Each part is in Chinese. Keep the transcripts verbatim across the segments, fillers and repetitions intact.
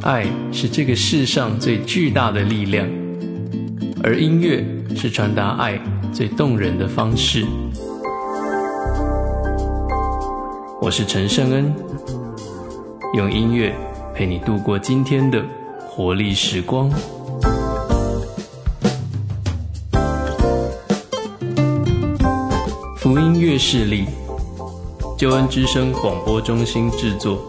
爱是这个世上最巨大的力量，而音乐是传达爱最动人的方式。我是陈胜恩，用音乐陪你度过今天的活力时光。福音乐势力，救恩之声广播中心制作。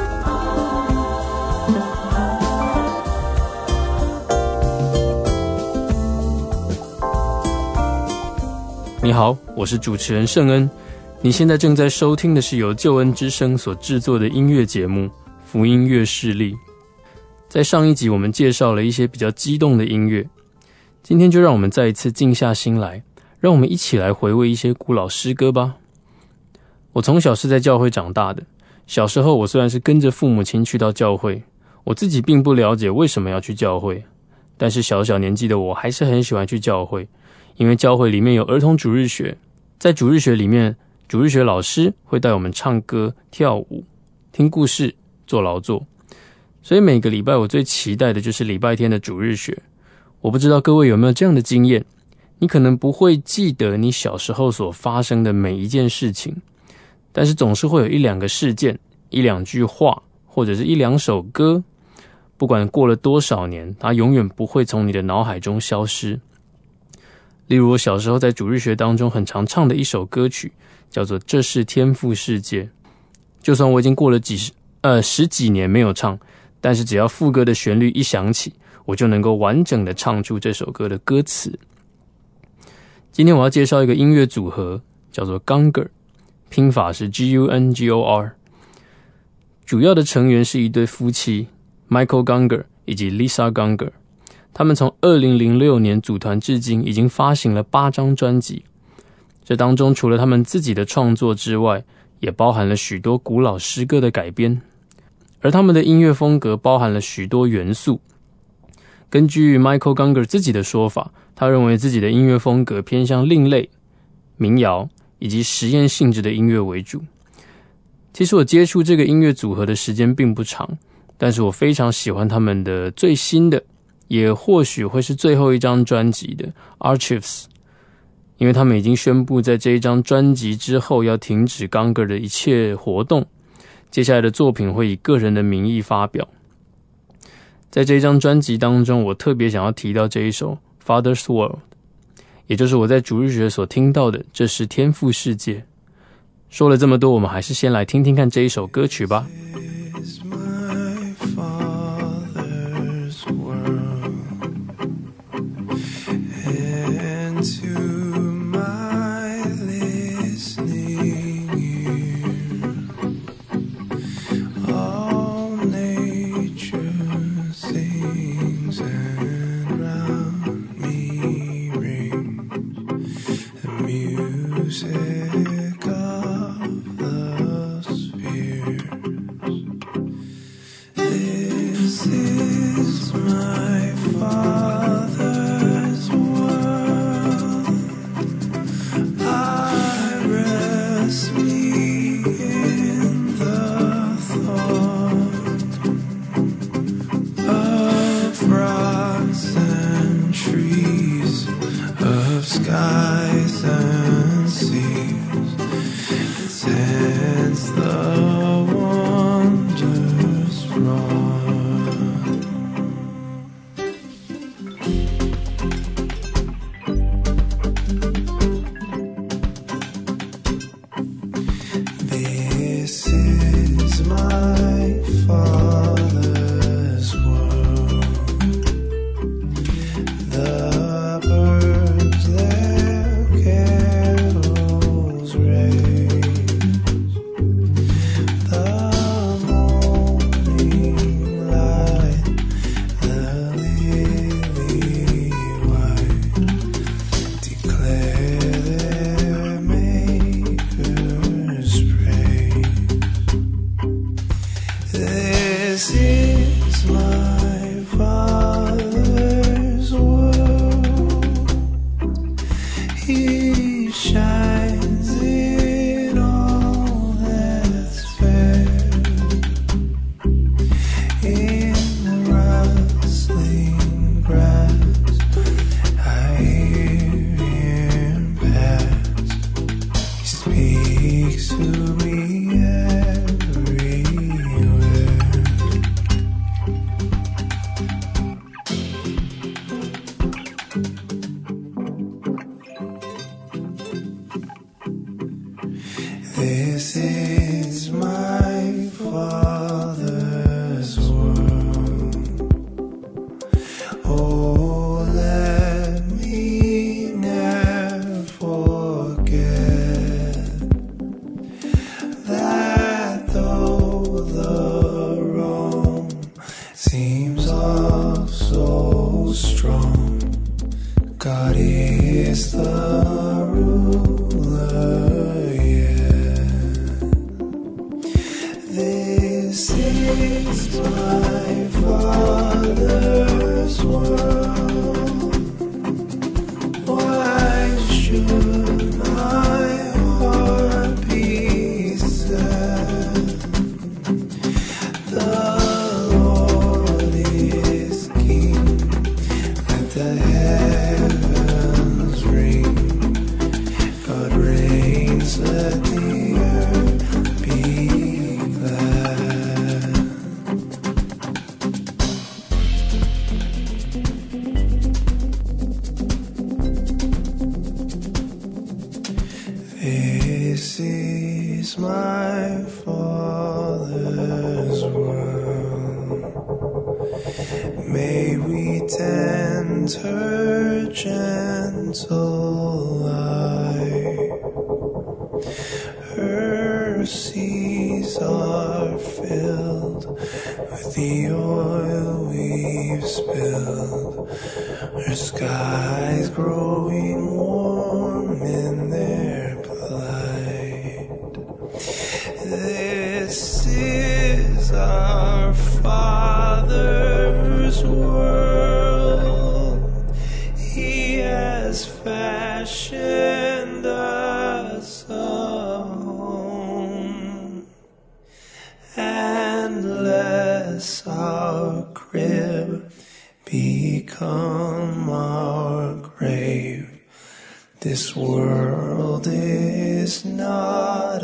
你好，我是主持人胜恩。你现在正在收听的是由救恩之声所制作的音乐节目《福音乐势力》。在上一集我们介绍了一些比较激动的音乐，今天就让我们再一次静下心来，让我们一起来回味一些古老诗歌吧。我从小是在教会长大的，小时候我虽然是跟着父母亲去到教会，我自己并不了解为什么要去教会，但是小小年纪的我还是很喜欢去教会，因为教会里面有儿童主日学，在主日学里面，主日学老师会带我们唱歌、跳舞、听故事、做劳作，所以每个礼拜我最期待的就是礼拜天的主日学。我不知道各位有没有这样的经验，你可能不会记得你小时候所发生的每一件事情，但是总是会有一两个事件、一两句话，或者是一两首歌，不管过了多少年，它永远不会从你的脑海中消失。例如我小时候在主日学当中很常唱的一首歌曲，叫做《这是天父世界》。就算我已经过了几十呃十几年没有唱，但是只要副歌的旋律一响起，我就能够完整的唱出这首歌的歌词。今天我要介绍一个音乐组合，叫做 Gungor， 拼法是 G U N G O R。 主要的成员是一对夫妻 Michael Gungor 以及 Lisa Gungor。他们从二零零六年组团至今，已经发行了八张专辑。这当中除了他们自己的创作之外，也包含了许多古老诗歌的改编。而他们的音乐风格包含了许多元素。根据 Michael Gungor 自己的说法，他认为自己的音乐风格偏向另类、民谣以及实验性质的音乐为主。其实我接触这个音乐组合的时间并不长，但是我非常喜欢他们的最新的，也或许会是最后一张专辑的 Archives， 因为他们已经宣布在这一张专辑之后要停止 Gungor 的一切活动，接下来的作品会以个人的名义发表。在这一张专辑当中，我特别想要提到这一首 Father's World， 也就是我在主日学所听到的这是天父世界。说了这么多，我们还是先来听听看这一首歌曲吧。 In This is my Father's world. Why should my heart be sad? The Lord is King. Let the heavens ring. God reigns, let the earth be glad. This is my Father's world. May we tend her gentle eye. Her seas are filled with the oil we've spilled. Her skies growing warm in their plight. This is our Father's world. He has fashioned us a home, and lest our crib become our grave. This world is not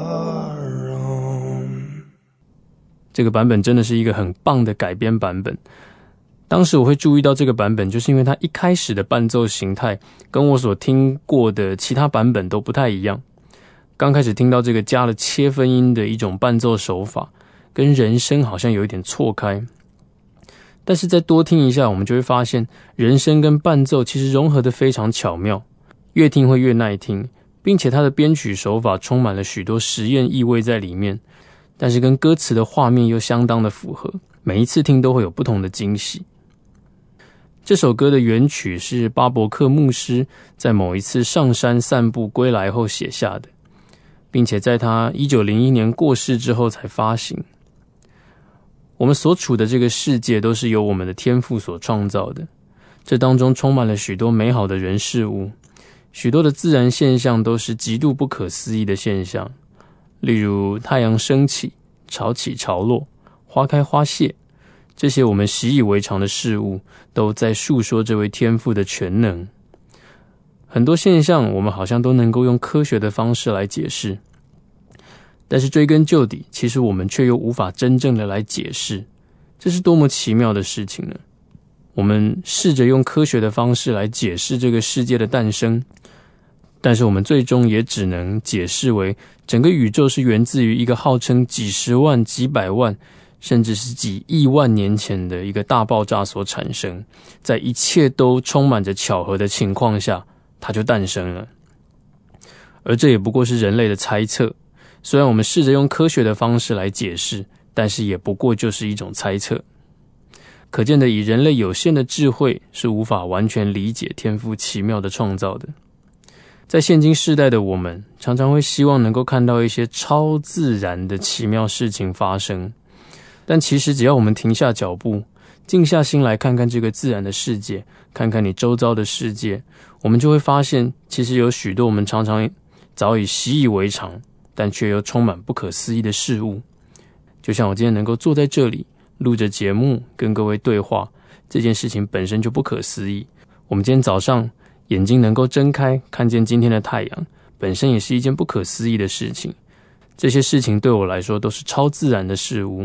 our own. 这个版本真的是一个很棒的改编版本。当时我会注意到这个版本，就是因为它一开始的伴奏形态跟我所听过的其他版本都不太一样。刚开始听到这个加了切分音的一种伴奏手法，跟人声好像有一点错开。但是再多听一下，我们就会发现人声跟伴奏其实融合得非常巧妙，越听会越耐听，并且它的编曲手法充满了许多实验意味在里面，但是跟歌词的画面又相当的符合，每一次听都会有不同的惊喜。这首歌的原曲是巴伯克牧师在某一次上山散步归来后写下的，并且在他一九零一年过世之后才发行。我们所处的这个世界都是由我们的天父所创造的，这当中充满了许多美好的人事物，许多的自然现象都是极度不可思议的现象，例如太阳升起、潮起潮落、花开花谢，这些我们习以为常的事物都在述说这位天父的全能。很多现象我们好像都能够用科学的方式来解释，但是追根究底，其实我们却又无法真正的来解释，这是多么奇妙的事情呢？我们试着用科学的方式来解释这个世界的诞生，但是我们最终也只能解释为整个宇宙是源自于一个号称几十万、几百万甚至是几亿万年前的一个大爆炸所产生，在一切都充满着巧合的情况下，它就诞生了。而这也不过是人类的猜测，虽然我们试着用科学的方式来解释，但是也不过就是一种猜测。可见的，以人类有限的智慧是无法完全理解天父奇妙的创造的。在现今世代的我们，常常会希望能够看到一些超自然的奇妙事情发生，但其实只要我们停下脚步，静下心来看看这个自然的世界，看看你周遭的世界，我们就会发现，其实有许多我们常常早已习以为常，但却又充满不可思议的事物。就像我今天能够坐在这里录着节目跟各位对话，这件事情本身就不可思议。我们今天早上眼睛能够睁开看见今天的太阳，本身也是一件不可思议的事情。这些事情对我来说都是超自然的事物。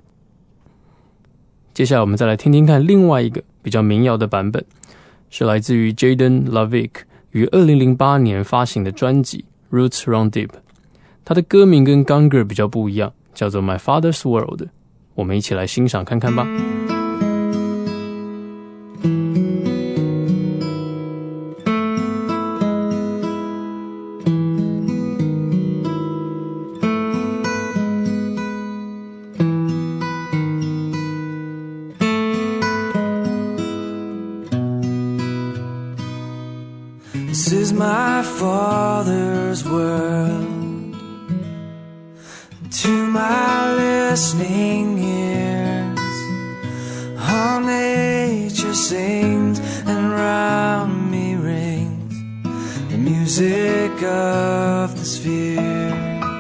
接下来我们再来听听看另外一个比较民谣的版本，是来自于 Jaden Lavick 于二零零八年发行的专辑 Roots Run Deep。 它的歌名跟 Gungor 比较不一样，叫做 My Father's World。 我们一起来欣赏看看吧。 This is my Father's world. To my lips listening ears. All nature sings and round me rings the music of the spheres.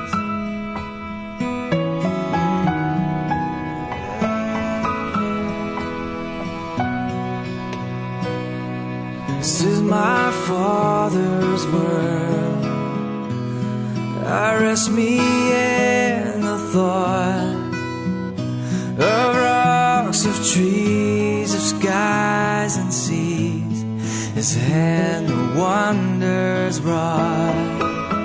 This is my Father's world. I rest me in the thought of rocks, of trees, of skies and seas, His hand the wonders wrought.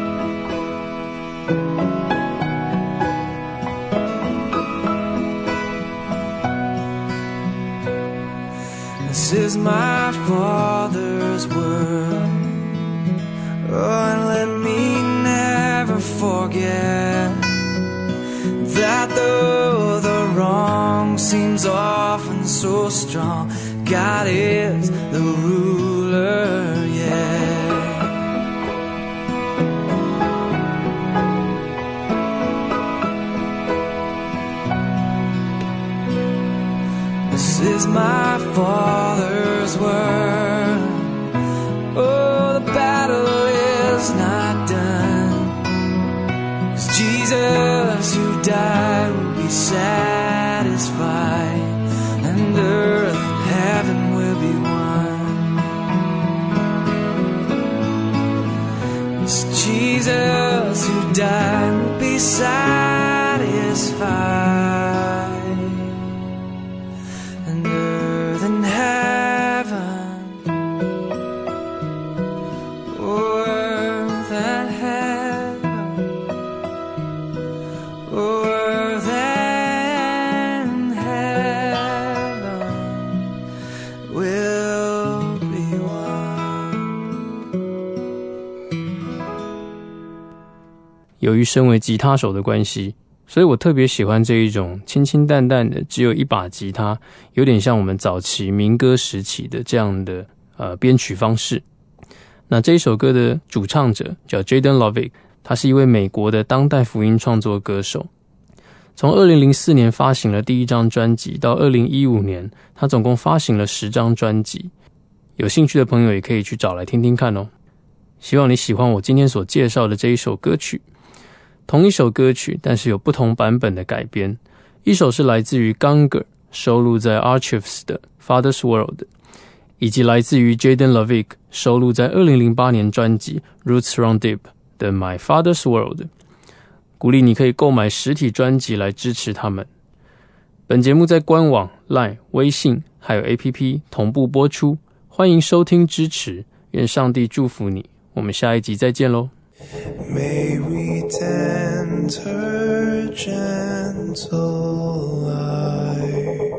This is my Father's world. Oh, and let me never forget that though the wrong seems often so strong, God is the ruler, yeah. This is my Father's word. Oh, the battle is not done. 'Cause Jesus who died will be satisfied, and earth and heaven will be one. It's Jesus who died will be satisfied, and earth and heaven, oh, earth and heaven, oh, earth and heaven will be one. 由于身为吉他手的关系，所以我特别喜欢这一种清清淡淡的，只有一把吉他，有点像我们早期民歌时期的这样的呃编曲方式。那这一首歌的主唱者叫 Jaden Lovick， 他是一位美国的当代福音创作歌手。从二零零四年发行了第一张专辑到二零一五年，他总共发行了十张专辑。有兴趣的朋友也可以去找来听听看哦。希望你喜欢我今天所介绍的这一首歌曲。同一首歌曲，但是有不同版本的改编。一首是来自于 Gungor 收录在 Archives 的 Father's World， 以及来自于 Jaden Lovick 收录在二零零八年专辑 Roots Run Deep 的 My Father's World。 鼓励你可以购买实体专辑来支持他们。本节目在官网、LINE、微信还有 A P P 同步播出，欢迎收听支持，愿上帝祝福你，我们下一集再见咯。 May we tend her gentle eye.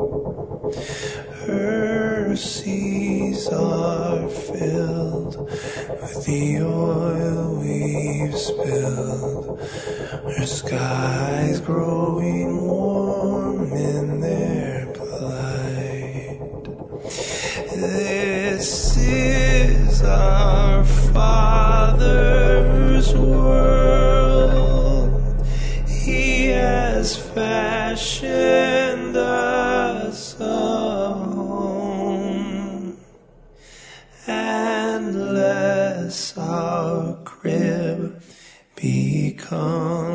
Her seas are filled with the oil we've spilled. Her skies growing warm in their plight. This is our Father's world. He has fashioned us a home, and less our crib become